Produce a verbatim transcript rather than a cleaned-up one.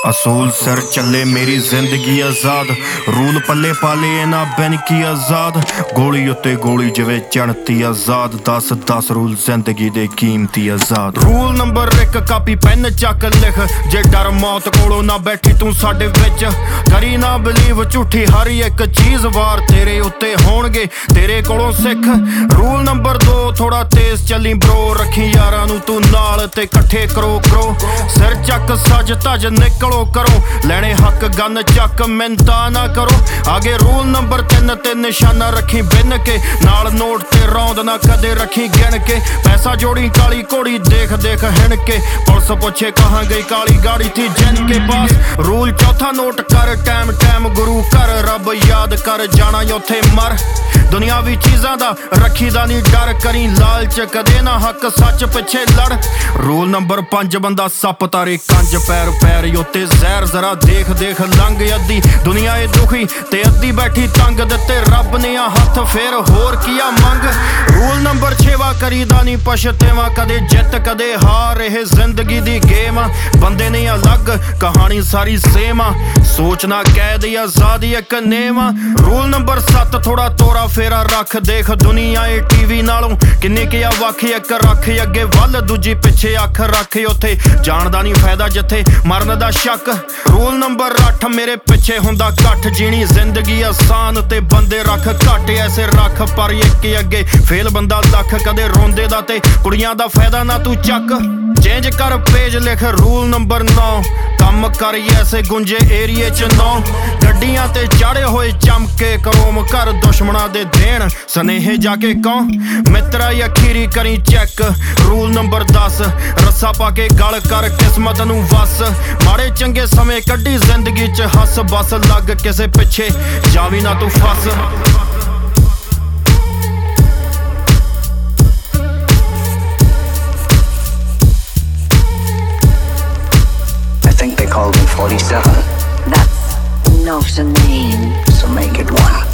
असूल सिर चले मेरी जिंदगी आजाद रूल पल्ले पाले ना बन की आजाद गोली उत्ते गोली जिवें चढ़ती आजाद दस दस रूल जिंदगी दे कीमती आजाद रूल नंबर एक कापी पेन चक लिख जे डर मौत कोलों ना बैठी तू साडे विच करी ना बिलीव झूठी हर एक चीज वार तेरे उत्ते होणगे तेरे कोलों सिख रूल नंबर दो थोड़ा तेज चली ब्रो रखी यारां नू तू नाल ते कट्ठे करो करो सिर चक सज तज निकल करो लेने हक गन चक मिन्नता ना करो आगे रूल नंबर तीन ते निशाना रखी बिन के नाल नोट ते रौंद ना कदे रखी गिन के पैसा जोड़ी काली घोड़ी देख देख हिण के पुलिस पूछे कहाँ गई काली गाड़ी थी जिन के पास रूल चौथा नोट कर टाइम टाइम गुरु कर रब याद कर जाना उथे मर दुनियावी चीज़ां दा रखी दा नहीं डर करी लालच कदे ना हक सच पिछे लड़ रूल नंबर पंज बंदा सप तारे कंज पैर पैर उत्ते जहर जरा देख देख लंघ अद्धी दुनिया ए दुखी ते अद्धी बैठी तंग दिते रब ने आ हथ फेर होर किया मंग रूल नंबर छेवा करी दा नहीं पछतेवा कदे जित कदे हार रहे जिंदगी दी गेम बंदे नहीं अलग कहानी सारी सेम सोचना कैद आजादी एक नेम रूल नंबर सत्त थोड़ा तोरा फेरा रख देख दुनिया ए टीवी नालों किन्ने किया वख एक रख अगे वल दूजी पिछे अख रख उथे जान दा नहीं फायदा जिथे मरन दा शक रूल नंबर अठ मेरे पिछे हुंदा कठ जीनी जिंदगी आसान ते बंदे रख घट ऐसे रख पर एक अगे फेल बंदा लख कदे रोंदे दा ते कुड़ियां दा फायदा ना तू चक चेंज कर पेज लिख रूल नंबर नौ कम कर ऐसे गुंजे एरिए च नौ गड्डियां ते चाड़े होए चमके करोम कर दुश्मना दे देन सनेहे जाके कौं मित्रा अखीरी करी चेक रूल नंबर दस रस्सा पाके गल कर किस्मत नू वस माड़े चंगे समय कड्डी जिंदगी च हस बस लग किसे पिछे जावी ना तू फस I think they called me forty-seven. That's not a name. So make it one.